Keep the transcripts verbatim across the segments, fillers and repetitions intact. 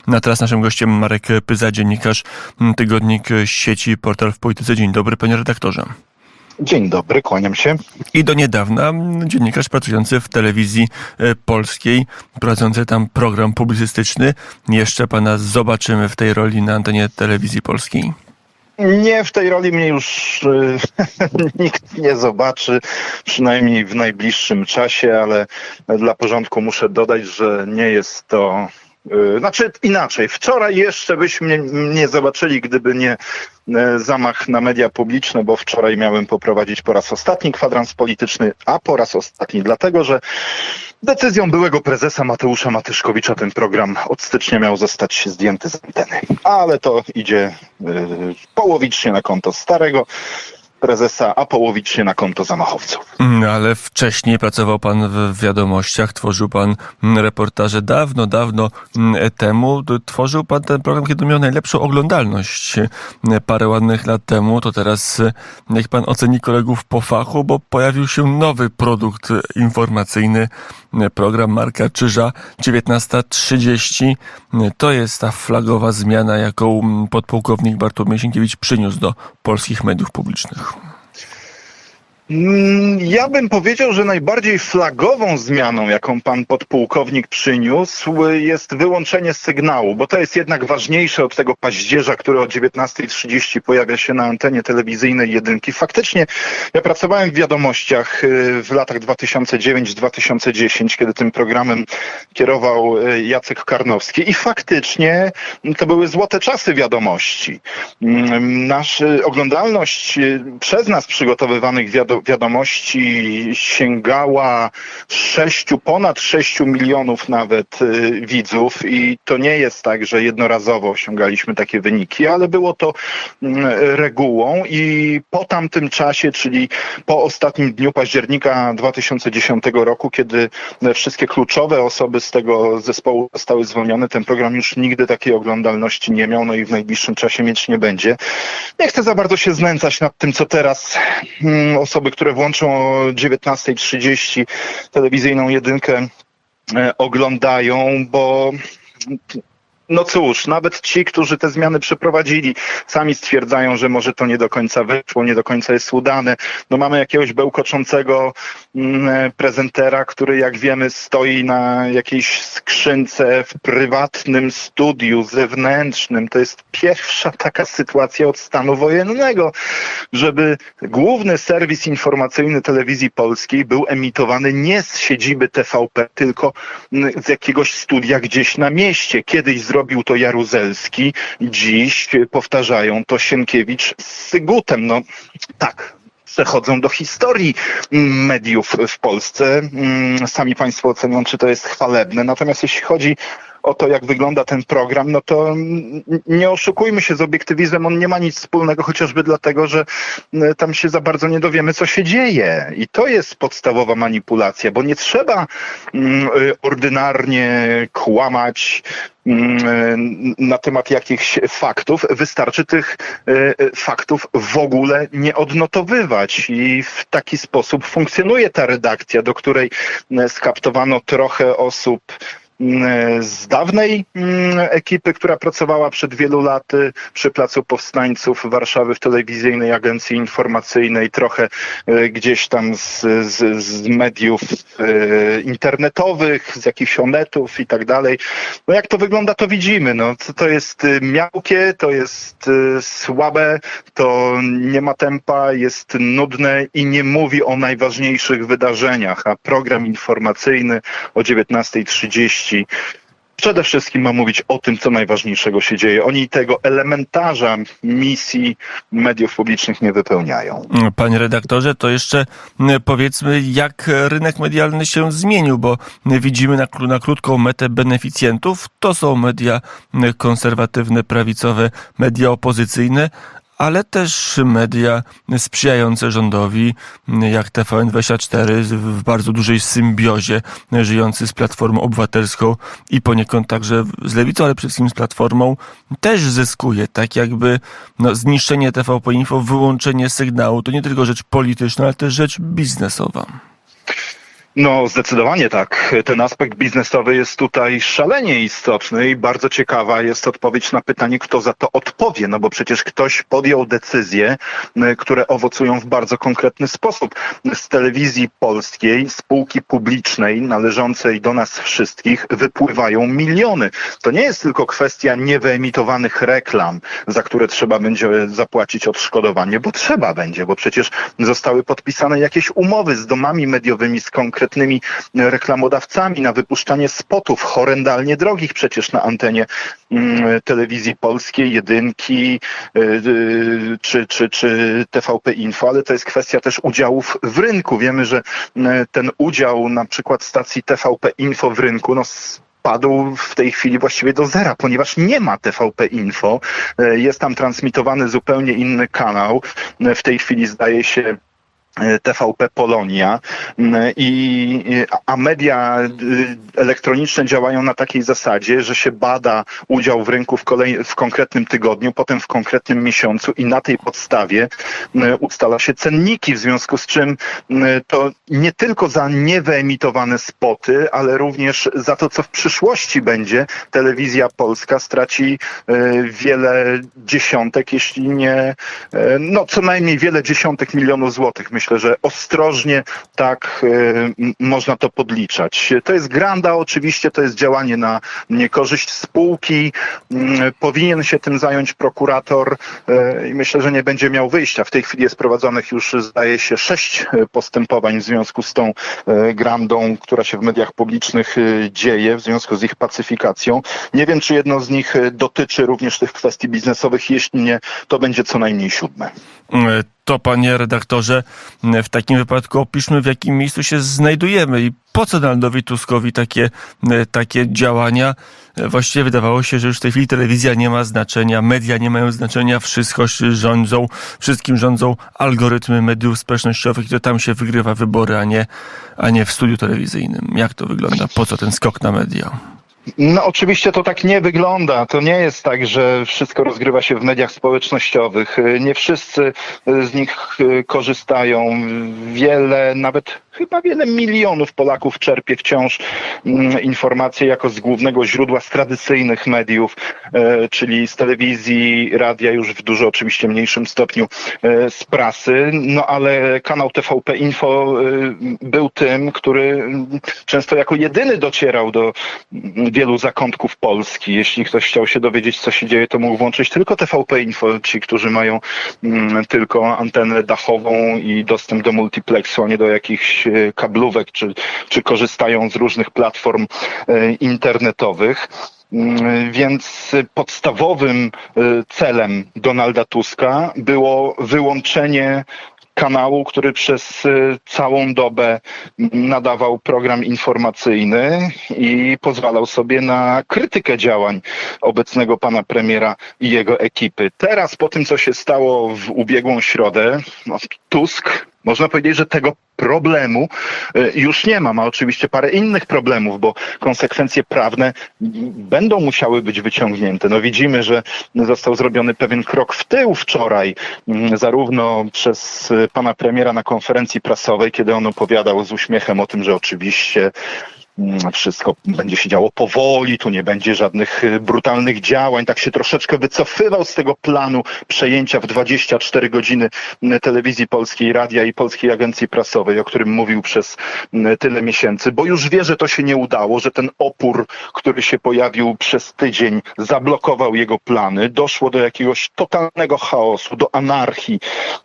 A teraz naszym gościem Marek Pyza, dziennikarz, tygodnik Sieci, portal w Polityce. Dzień dobry, panie redaktorze. Dzień dobry, kłaniam się. I do niedawna dziennikarz pracujący w telewizji polskiej, prowadzący tam program publicystyczny. Jeszcze pana zobaczymy w tej roli na antenie telewizji polskiej? Nie, w tej roli mnie już y, nikt nie zobaczy, przynajmniej w najbliższym czasie, ale dla porządku muszę dodać, że nie jest to... y, znaczy inaczej, wczoraj jeszcze byśmy mnie nie zobaczyli, gdyby nie y, zamach na media publiczne, bo wczoraj miałem poprowadzić po raz ostatni kwadrans polityczny, a po raz ostatni dlatego, że decyzją byłego prezesa Mateusza Matyszkowicza ten program od stycznia miał zostać zdjęty z anteny. Ale to idzie y, połowicznie na konto starego prezesa, a połowicznie na konto zamachowców. Ale wcześniej pracował pan w Wiadomościach, tworzył pan reportaże dawno, dawno temu. Tworzył pan ten program, kiedy miał najlepszą oglądalność parę ładnych lat temu. To teraz niech pan oceni kolegów po fachu, bo pojawił się nowy produkt informacyjny, program Marka Czyża, dziewiętnasta trzydzieści. To jest ta flagowa zmiana, jaką podpułkownik Bartłomiej Sienkiewicz przyniósł do polskich mediów publicznych. Ja bym powiedział, że najbardziej flagową zmianą, jaką pan podpułkownik przyniósł, jest wyłączenie sygnału, bo to jest jednak ważniejsze od tego paździerza, który o dziewiętnasta trzydzieści pojawia się na antenie telewizyjnej Jedynki. Faktycznie ja pracowałem w Wiadomościach w latach dwa tysiące dziewiąty do dwa tysiące dziesiątego, kiedy tym programem kierował Jacek Karnowski i faktycznie to były złote czasy Wiadomości. Nasza oglądalność przez nas przygotowywanych wiadomości wiadomości sięgała sześciu, ponad sześciu milionów nawet y, widzów i to nie jest tak, że jednorazowo osiągaliśmy takie wyniki, ale było to y, regułą i po tamtym czasie, czyli po ostatnim dniu października dwa tysiące dziesiątego roku, kiedy wszystkie kluczowe osoby z tego zespołu zostały zwolnione, ten program już nigdy takiej oglądalności nie miał, no i w najbliższym czasie mieć nie będzie. Nie chcę za bardzo się znęcać nad tym, co teraz y, osoby, które włączą o dziewiętnasta trzydzieści telewizyjną Jedynkę e, oglądają, bo no cóż, nawet ci, którzy te zmiany przeprowadzili, sami stwierdzają, że może to nie do końca wyszło, nie do końca jest udane. No mamy jakiegoś bełkoczącego mm, prezentera, który jak wiemy stoi na jakiejś skrzynce w prywatnym studiu zewnętrznym. To jest pierwsza taka sytuacja od stanu wojennego, żeby główny serwis informacyjny telewizji polskiej był emitowany nie z siedziby T V P, tylko z jakiegoś studia gdzieś na mieście. Kiedyś zrobił Robił to Jaruzelski, dziś powtarzają to Sienkiewicz z Sygutem. No tak, przechodzą do historii mediów w Polsce. Sami państwo ocenią, czy to jest chwalebne. Natomiast jeśli chodzi o to, jak wygląda ten program, no to nie oszukujmy się, z obiektywizmem on nie ma nic wspólnego, chociażby dlatego, że tam się za bardzo nie dowiemy, co się dzieje. I to jest podstawowa manipulacja, bo nie trzeba mm, ordynarnie kłamać mm, na temat jakichś faktów. Wystarczy tych y, faktów w ogóle nie odnotowywać. I w taki sposób funkcjonuje ta redakcja, do której skaptowano trochę osób z dawnej ekipy, która pracowała przed wielu laty przy Placu Powstańców Warszawy w telewizyjnej agencji informacyjnej, trochę gdzieś tam z, z, z mediów internetowych, z jakichś onetów i tak dalej. No jak to wygląda, to widzimy. No, to jest miałkie, to jest słabe, to nie ma tempa, jest nudne i nie mówi o najważniejszych wydarzeniach, a program informacyjny o dziewiętnasta trzydzieści przede wszystkim ma mówić o tym, co najważniejszego się dzieje. Oni tego elementarza misji mediów publicznych nie wypełniają. Panie redaktorze, to jeszcze powiedzmy, jak rynek medialny się zmienił, bo widzimy na, na krótką metę beneficjentów. To są media konserwatywne, prawicowe, media opozycyjne, ale też media sprzyjające rządowi, jak T V N dwadzieścia cztery, w bardzo dużej symbiozie, żyjący z Platformą Obywatelską i poniekąd także z Lewicą, ale przede wszystkim z Platformą, też zyskuje. Tak jakby no, zniszczenie T V P Info, wyłączenie sygnału, to nie tylko rzecz polityczna, ale też rzecz biznesowa. No, zdecydowanie tak. Ten aspekt biznesowy jest tutaj szalenie istotny i bardzo ciekawa jest odpowiedź na pytanie, kto za to odpowie, no bo przecież ktoś podjął decyzje, które owocują w bardzo konkretny sposób. Z telewizji polskiej, spółki publicznej należącej do nas wszystkich wypływają miliony. To nie jest tylko kwestia niewyemitowanych reklam, za które trzeba będzie zapłacić odszkodowanie, bo trzeba będzie, bo przecież zostały podpisane jakieś umowy z domami mediowymi, z konkretnymi reklamodawcami na wypuszczanie spotów horrendalnie drogich przecież na antenie mm, telewizji polskiej, jedynki yy, czy, czy, czy T V P Info, ale to jest kwestia też udziałów w rynku. Wiemy, że yy, ten udział na przykład stacji T V P Info w rynku, no padł w tej chwili właściwie do zera, ponieważ nie ma T V P Info. Jest tam transmitowany zupełnie inny kanał. W tej chwili zdaje się T V P Polonia, i, a media elektroniczne działają na takiej zasadzie, że się bada udział w rynku w, kolej, w konkretnym tygodniu, potem w konkretnym miesiącu i na tej podstawie ustala się cenniki, w związku z czym to nie tylko za niewyemitowane spoty, ale również za to, co w przyszłości będzie, telewizja polska straci wiele dziesiątek, jeśli nie, no co najmniej wiele dziesiątek milionów złotych. Myślę, że ostrożnie tak y, można to podliczać. To jest granda, oczywiście, to jest działanie na niekorzyść spółki. Y, powinien się tym zająć prokurator y, i myślę, że nie będzie miał wyjścia. W tej chwili jest prowadzonych już, zdaje się, sześć postępowań w związku z tą y, grandą, która się w mediach publicznych y, dzieje, w związku z ich pacyfikacją. Nie wiem, czy jedno z nich dotyczy również tych kwestii biznesowych. Jeśli nie, to będzie co najmniej siódme. To, panie redaktorze, w takim wypadku opiszmy, w jakim miejscu się znajdujemy i po co Donaldowi Tuskowi takie, takie działania. Właściwie wydawało się, że już w tej chwili telewizja nie ma znaczenia, media nie mają znaczenia, wszystko rządzą, wszystkim rządzą algorytmy mediów społecznościowych i to tam się wygrywa wybory, a nie, a nie w studiu telewizyjnym. Jak to wygląda? Po co ten skok na media? No oczywiście to tak nie wygląda. To nie jest tak, że wszystko rozgrywa się w mediach społecznościowych. Nie wszyscy z nich korzystają. Wiele, nawet chyba wiele milionów Polaków czerpie wciąż informacje jako z głównego źródła z tradycyjnych mediów, czyli z telewizji, radia, już w dużo oczywiście mniejszym stopniu z prasy. No ale kanał T V P Info był tym, który często jako jedyny docierał do wielu zakątków Polski. Jeśli ktoś chciał się dowiedzieć, co się dzieje, to mógł włączyć tylko T V P Info. Ci, którzy mają mm, tylko antenę dachową i dostęp do multiplexu, a nie do jakichś e, kablówek, czy, czy korzystają z różnych platform e, internetowych. Więc podstawowym celem Donalda Tuska było wyłączenie kanału, który przez całą dobę nadawał program informacyjny i pozwalał sobie na krytykę działań obecnego pana premiera i jego ekipy. Teraz, po tym, co się stało w ubiegłą środę, no, Tusk, można powiedzieć, że tego problemu już nie ma. Ma oczywiście parę innych problemów, bo konsekwencje prawne będą musiały być wyciągnięte. No widzimy, że został zrobiony pewien krok w tył wczoraj, zarówno przez pana premiera na konferencji prasowej, kiedy on opowiadał z uśmiechem o tym, że oczywiście wszystko będzie się działo powoli, tu nie będzie żadnych brutalnych działań. Tak się troszeczkę wycofywał z tego planu przejęcia w dwadzieścia cztery godziny telewizji polskiej, radia i Polskiej Agencji Prasowej, o którym mówił przez tyle miesięcy, bo już wie, że to się nie udało, że ten opór, który się pojawił przez tydzień, zablokował jego plany. Doszło do jakiegoś totalnego chaosu, do anarchii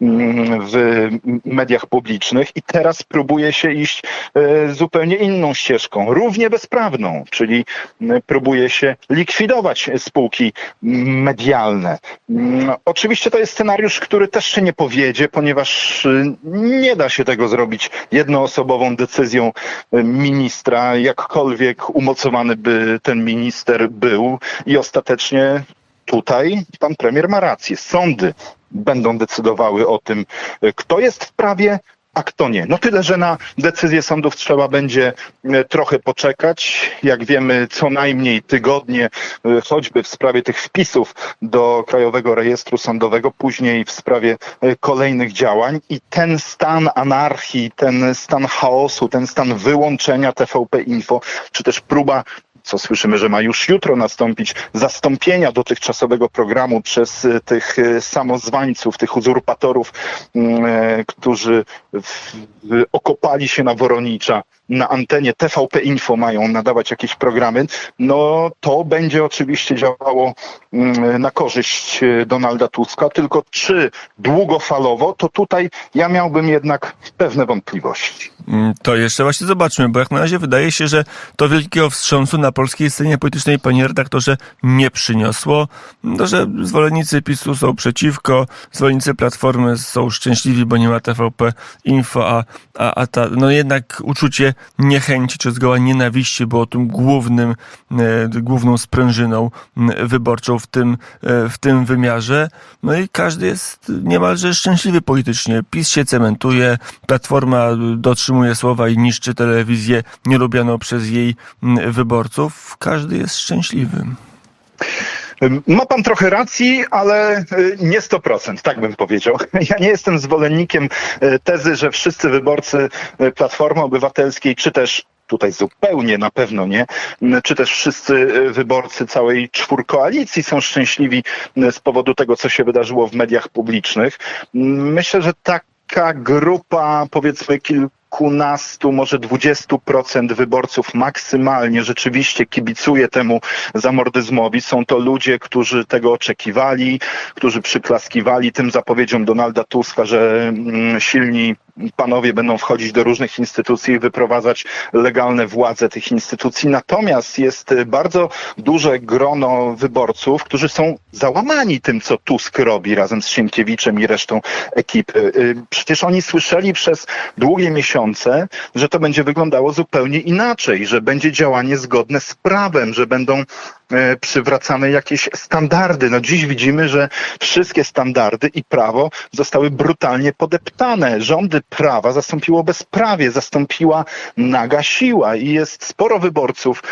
w mediach publicznych i teraz próbuje się iść zupełnie inną ścieżką, równie bezprawną, czyli próbuje się likwidować spółki medialne. Oczywiście to jest scenariusz, który też się nie powiedzie, ponieważ nie da się tego zrobić jednoosobową decyzją ministra, jakkolwiek umocowany by ten minister był i ostatecznie tutaj pan premier ma rację. Sądy będą decydowały o tym, kto jest w prawie, a kto nie. No tyle, że na decyzję sądów trzeba będzie trochę poczekać. Jak wiemy, co najmniej tygodnie, choćby w sprawie tych wpisów do Krajowego Rejestru Sądowego, później w sprawie kolejnych działań. I ten stan anarchii, ten stan chaosu, ten stan wyłączenia T V P Info, czy też próba, co słyszymy, że ma już jutro nastąpić, zastąpienia dotychczasowego programu przez tych samozwańców, tych uzurpatorów, którzy okopali się na Woronicza, na antenie T V P Info mają nadawać jakieś programy, no to będzie oczywiście działało na korzyść Donalda Tuska, tylko czy długofalowo, to tutaj ja miałbym jednak pewne wątpliwości. To jeszcze właśnie zobaczmy, bo jak na razie wydaje się, że to wielkiego wstrząsu na polskiej scenie politycznej, panie redaktorze, nie przyniosło. To, że zwolennicy PiSu są przeciwko, zwolennicy Platformy są szczęśliwi, bo nie ma T V P Info, a, a, a ta, no jednak uczucie niechęci czy zgoła nienawiści było tym głównym, e, główną sprężyną wyborczą w tym, e, w tym wymiarze. No i każdy jest niemalże szczęśliwy politycznie. PiS się cementuje, Platforma dotrzymuje słowa i niszczy telewizję nielubianą przez jej wyborców. Każdy jest szczęśliwy. Ma pan trochę racji, ale nie sto procent, tak bym powiedział. Ja nie jestem zwolennikiem tezy, że wszyscy wyborcy Platformy Obywatelskiej, czy też tutaj zupełnie na pewno nie, czy też wszyscy wyborcy całej czwórkoalicji są szczęśliwi z powodu tego, co się wydarzyło w mediach publicznych. Myślę, że taka grupa, powiedzmy kilkunastu, może dwudziestu procent wyborców maksymalnie rzeczywiście kibicuje temu zamordyzmowi. Są to ludzie, którzy tego oczekiwali, którzy przyklaskiwali tym zapowiedziom Donalda Tuska, że silni panowie będą wchodzić do różnych instytucji i wyprowadzać legalne władze tych instytucji. Natomiast jest bardzo duże grono wyborców, którzy są załamani tym, co Tusk robi razem z Sienkiewiczem i resztą ekipy. Przecież oni słyszeli przez długie miesiące, że to będzie wyglądało zupełnie inaczej, że będzie działanie zgodne z prawem, że będą przywracane jakieś standardy. No dziś widzimy, że wszystkie standardy i prawo zostały brutalnie podeptane. Rządy prawa zastąpiło bezprawie, zastąpiła naga siła i jest sporo wyborców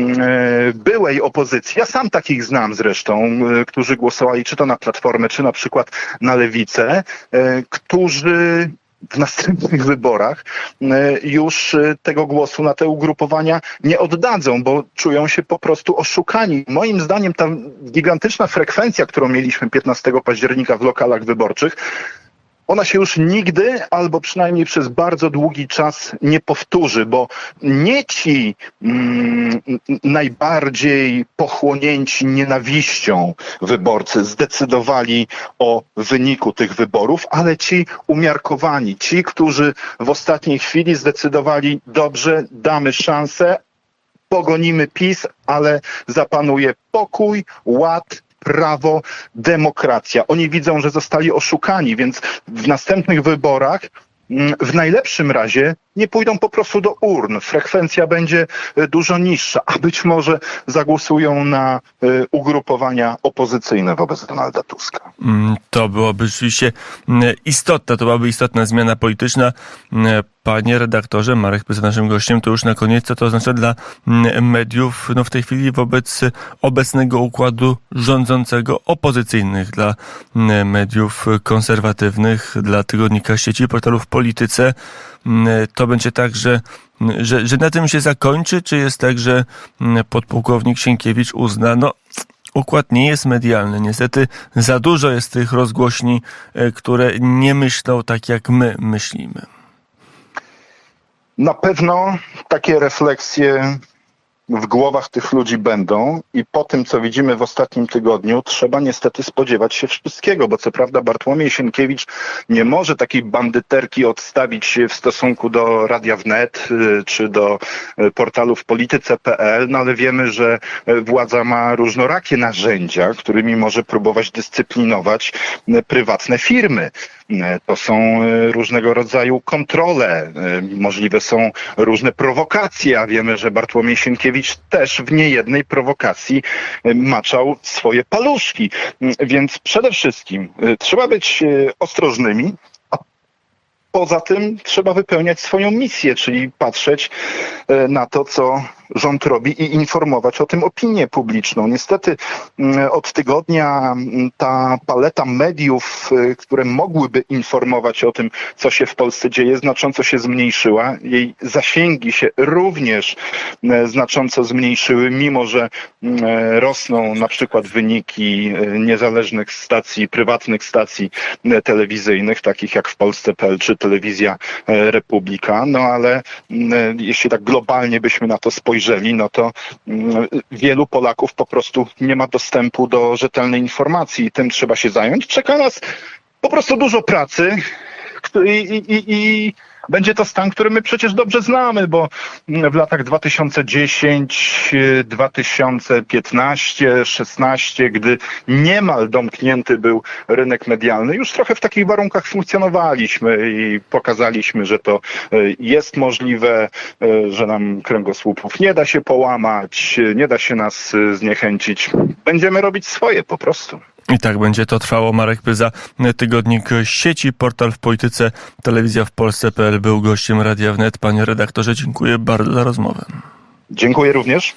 byłej opozycji. Ja sam takich znam zresztą, którzy głosowali czy to na Platformę, czy na przykład na Lewicę, którzy w następnych wyborach już tego głosu na te ugrupowania nie oddadzą, bo czują się po prostu oszukani. Moim zdaniem ta gigantyczna frekwencja, którą mieliśmy piętnastego października w lokalach wyborczych, ona się już nigdy, albo przynajmniej przez bardzo długi czas nie powtórzy, bo nie ci mm, najbardziej pochłonięci nienawiścią wyborcy zdecydowali o wyniku tych wyborów, ale ci umiarkowani, ci, którzy w ostatniej chwili zdecydowali, dobrze, damy szansę, pogonimy PiS, ale zapanuje pokój, ład, prawo, demokracja. Oni widzą, że zostali oszukani, więc w następnych wyborach w najlepszym razie nie pójdą po prostu do urn. Frekwencja będzie dużo niższa, a być może zagłosują na ugrupowania opozycyjne wobec Donalda Tuska. To byłoby rzeczywiście istotna, to byłaby istotna zmiana polityczna. Panie redaktorze, Marek jest naszym gościem, to już na koniec, co to oznacza dla mediów no w tej chwili wobec obecnego układu rządzącego, opozycyjnych, dla mediów konserwatywnych, dla tygodnika sieci, portalów w Polityce. To będzie tak, że, że, że na tym się zakończy, czy jest tak, że podpułkownik Sienkiewicz uzna, no układ nie jest medialny. Niestety za dużo jest tych rozgłośni, które nie myślą tak, jak my myślimy. Na pewno takie refleksje w głowach tych ludzi będą i po tym, co widzimy w ostatnim tygodniu, trzeba niestety spodziewać się wszystkiego, bo co prawda Bartłomiej Sienkiewicz nie może takiej bandyterki odstawić w stosunku do Radia Wnet czy do portalu w polityce kropka pe el, no ale wiemy, że władza ma różnorakie narzędzia, którymi może próbować dyscyplinować prywatne firmy. To są różnego rodzaju kontrole, możliwe są różne prowokacje, a wiemy, że Bartłomiej Sienkiewicz też w niejednej prowokacji maczał swoje paluszki. Więc przede wszystkim trzeba być ostrożnymi, a poza tym trzeba wypełniać swoją misję, czyli patrzeć na to, co rząd robi i informować o tym opinię publiczną. Niestety od tygodnia ta paleta mediów, które mogłyby informować o tym, co się w Polsce dzieje, znacząco się zmniejszyła. Jej zasięgi się również znacząco zmniejszyły, mimo że rosną na przykład wyniki niezależnych stacji, prywatnych stacji telewizyjnych, takich jak w Polsce kropka pe el czy Telewizja Republika. No ale jeśli tak globalnie byśmy na to spojrzeli, no to wielu Polaków po prostu nie ma dostępu do rzetelnej informacji i tym trzeba się zająć. Czeka nas po prostu dużo pracy i, i, i, i będzie to stan, który my przecież dobrze znamy, bo w latach dwa tysiące dziesiąty, dwa tysiące piętnasty, szesnasty, gdy niemal domknięty był rynek medialny, już trochę w takich warunkach funkcjonowaliśmy i pokazaliśmy, że to jest możliwe, że nam kręgosłupów nie da się połamać, nie da się nas zniechęcić. Będziemy robić swoje po prostu. I tak będzie to trwało. Marek Pyza, tygodnik sieci, portal w polityce, telewizja w Polsce kropka pe el był gościem Radia Wnet. Panie redaktorze, dziękuję bardzo za rozmowę. Dziękuję również.